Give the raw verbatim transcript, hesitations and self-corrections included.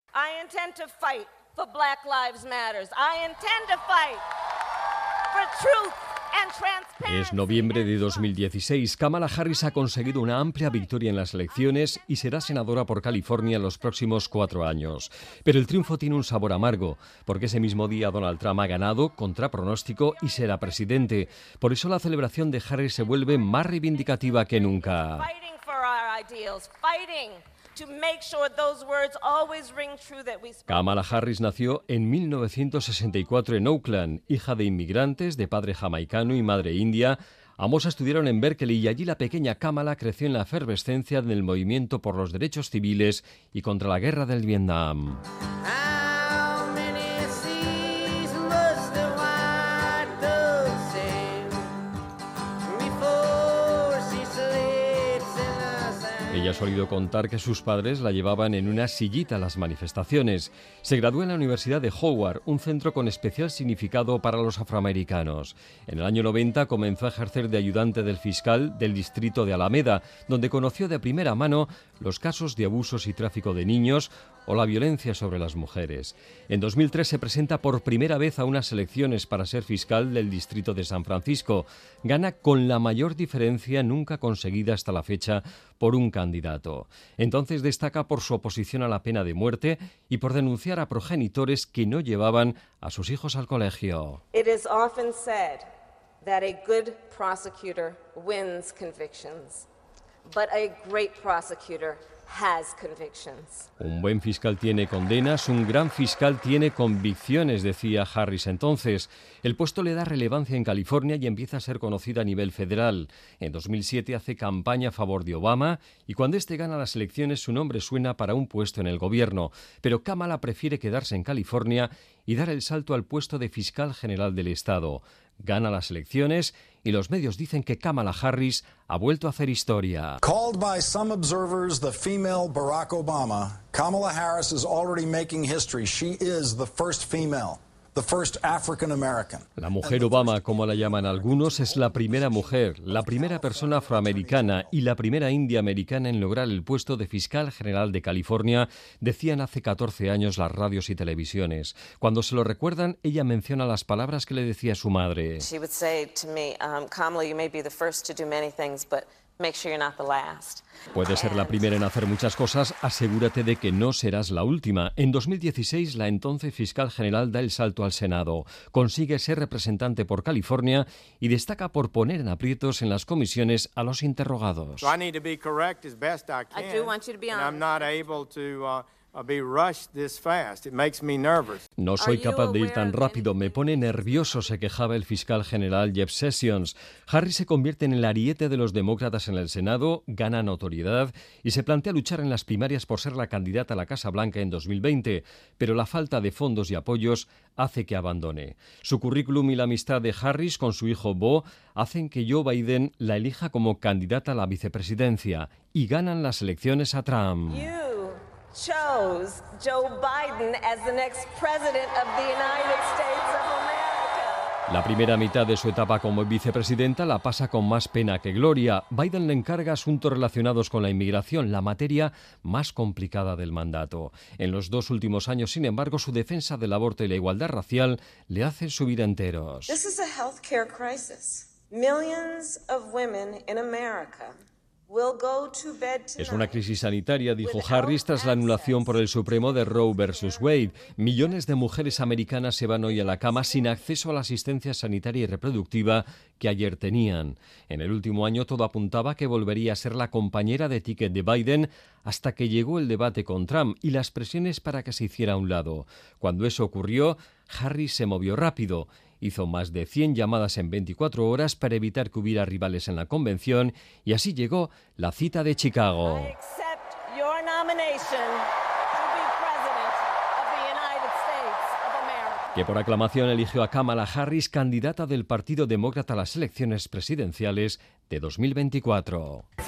I intend to fight for Black Lives Matter. I intend to fight for truth. Es noviembre de dos mil dieciséis. Kamala Harris ha conseguido una amplia victoria en las elecciones y será senadora por California en los próximos cuatro años. Pero el triunfo tiene un sabor amargo, porque ese mismo día Donald Trump ha ganado, contra pronóstico, y será presidente. Por eso la celebración de Harris se vuelve más reivindicativa que nunca. Kamala Harris nació en mil novecientos sesenta y cuatro en Oakland, hija de inmigrantes de padre jamaicano y madre india. Ambos estudiaron en Berkeley y allí la pequeña Kamala creció en la efervescencia del movimiento por los derechos civiles y contra la guerra del Vietnam. Ella ha solido contar que sus padres la llevaban en una sillita a las manifestaciones. Se graduó en la Universidad de Howard, un centro con especial significado para los afroamericanos. En el año noventa comenzó a ejercer de ayudante del fiscal del distrito de Alameda, donde conoció de primera mano los casos de abusos y tráfico de niños o la violencia sobre las mujeres. En dos mil tres se presenta por primera vez a unas elecciones para ser fiscal del distrito de San Francisco. Gana con la mayor diferencia nunca conseguida hasta la fecha por un candidato. Entonces destaca por su oposición a la pena de muerte y por denunciar a progenitores que no llevaban a sus hijos al colegio. It is often said that a good prosecutor wins convictions, but a great prosecutor has convictions. Un buen fiscal tiene condenas, un gran fiscal tiene convicciones, decía Harris entonces. El puesto le da relevancia en California y empieza a ser conocida a nivel federal. En dos mil siete hace campaña a favor de Obama y cuando éste gana las elecciones su nombre suena para un puesto en el gobierno. Pero Kamala prefiere quedarse en California y dar el salto al puesto de fiscal general del estado. Gana las elecciones y los medios dicen que Kamala Harris ha vuelto a hacer historia. Called by some observers the female Barack Obama, Kamala Harris is already making history. She is the first female. The first African American. La mujer Obama, como la llaman algunos, es la primera mujer, la primera persona afroamericana y la primera india americana en lograr el puesto de fiscal general de California, decían hace catorce años las radios y televisiones. Cuando se lo recuerdan, ella menciona las palabras que le decía su madre. She would say to me, um, Kamala, you may be the first to do many things, but make sure you're not the last. Puedes ser la primera en hacer muchas cosas, asegúrate de que no serás la última. En dos mil dieciséis, la entonces fiscal general da el salto al Senado. Consigue ser representante por California y destaca por poner en aprietos en las comisiones a los interrogados. So I need to be correct as best I can. I do want you to be honest. And I'm not able to uh, uh, be rushed this fast. It makes me nervous. No soy capaz de ir tan rápido, me pone nervioso, se quejaba el fiscal general Jeff Sessions. Harris se convierte en el ariete de los demócratas en el Senado, gana notoriedad y se plantea luchar en las primarias por ser la candidata a la Casa Blanca en dos mil veinte, pero la falta de fondos y apoyos hace que abandone. Su currículum y la amistad de Harris con su hijo Beau hacen que Joe Biden la elija como candidata a la vicepresidencia y ganan las elecciones a Trump. You chose Joe Biden as the next president of the United States of America. La primera mitad de su etapa como vicepresidenta la pasa con más pena que gloria. Biden le encarga asuntos relacionados con la inmigración, la materia más complicada del mandato. En los dos últimos años, sin embargo, su defensa del aborto y la igualdad racial le hace subir enteros. This is a healthcare crisis. Millions of women in America will go to bed tonight. Es una crisis sanitaria, dijo Harris tras la anulación por el Supremo de Roe versus Wade. Millones de mujeres americanas se van hoy a la cama sin acceso a la asistencia sanitaria y reproductiva que ayer tenían. En el último año todo apuntaba que volvería a ser la compañera de ticket de Biden hasta que llegó el debate con Trump y las presiones para que se hiciera a un lado. Cuando eso ocurrió, Harris se movió rápido. Hizo más de cien llamadas en veinticuatro horas para evitar que hubiera rivales en la convención y así llegó la cita de Chicago. I accept your nomination to be president of the United States of America. Que por aclamación eligió a Kamala Harris candidata del Partido Demócrata a las elecciones presidenciales de dos mil veinticuatro.